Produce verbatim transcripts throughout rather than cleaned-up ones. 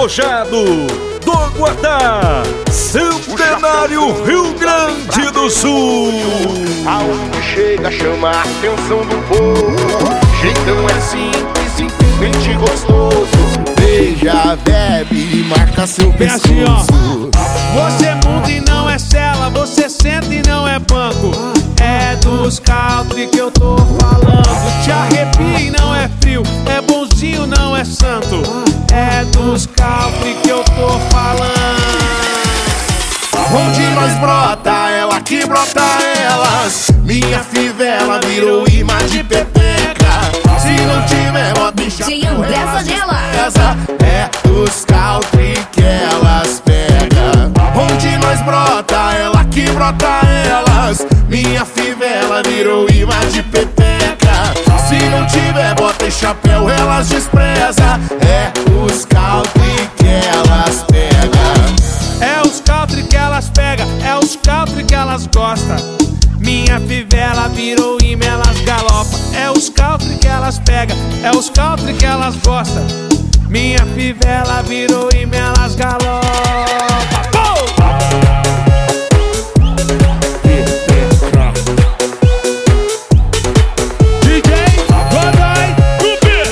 despojado do Guatá, Centenário, Rio Grande do Sul. Aonde chega chama a atenção do povo. Jeitão é simples, simplesmente gostoso. Beija, bebe e marca seu pescoço. Assim, ó. Você monta e não é cela, você senta e não é banco. É dos country que eu tô falando. Te arrepia e não é frio, é bonzinho, não é santo. É dos country que eu tô falando. Onde nós brota, ela que brota elas. Minha fivela virou imã de pepeca. Se não tiver, bota em chapéu, elas despreza. É dos country que elas pegam. Onde nós brota, ela que brota elas. Minha fivela virou imã de pepeca. Se não tiver, bota em chapéu, elas despreza. É os country que elas pegam. É os country que elas pegam, é os country que elas gostam. Minha fivela virou imã, elas galopam. É os country que elas pegam, é os country que elas gostam. Minha fivela virou imã, elas galopam. D J Godoy Rubi.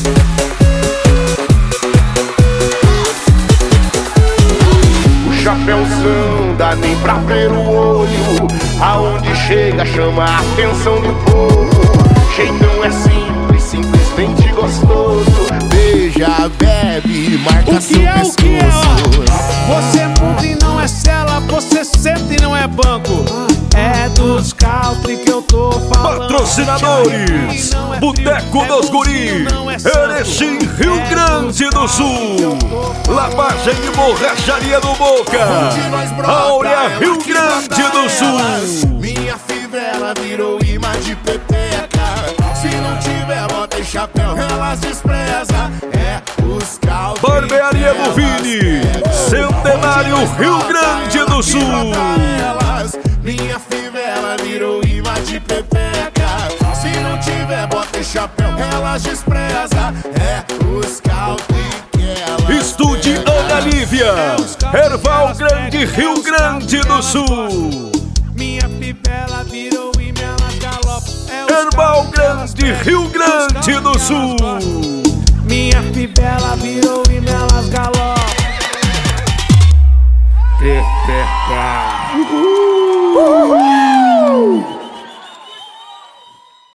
O chapéuzão dá nem pra ver o olho. Aonde chega chama a atenção do povo. Jeitão é simples, simplesmente gostoso. Beija, bebe e marca O seu que é o que é, pescoço. ó? Você monta e não é cela, você senta e não é banco. É dos country que eu tô falando. Patrocinadores: Boteco dos Guris, Erechim, Rio Grande do Sul. Lavagem e borracharia do Boca, Áurea, Rio Grande do Sul. Minha fivela virou imã de pepeca. Se não tiver, bota em chapéu, elas despreza. É os country. Barbearia do Vini, Centenário, Rio Grande do Sul. Minha fivela virou imã de pepeca. Se não tiver, bota em chapéu, elas despreza. É os country que elas. Estude Ana Lívia, Erval Grande, Rio Grande do Sul. Minha fivela virou imã, elas galopam. É os Erval country que elas Grande, pegam, Rio é os Grande country do que elas Sul. gostam. Minha fivela virou imã, elas galopam. Pepeca. Uhul.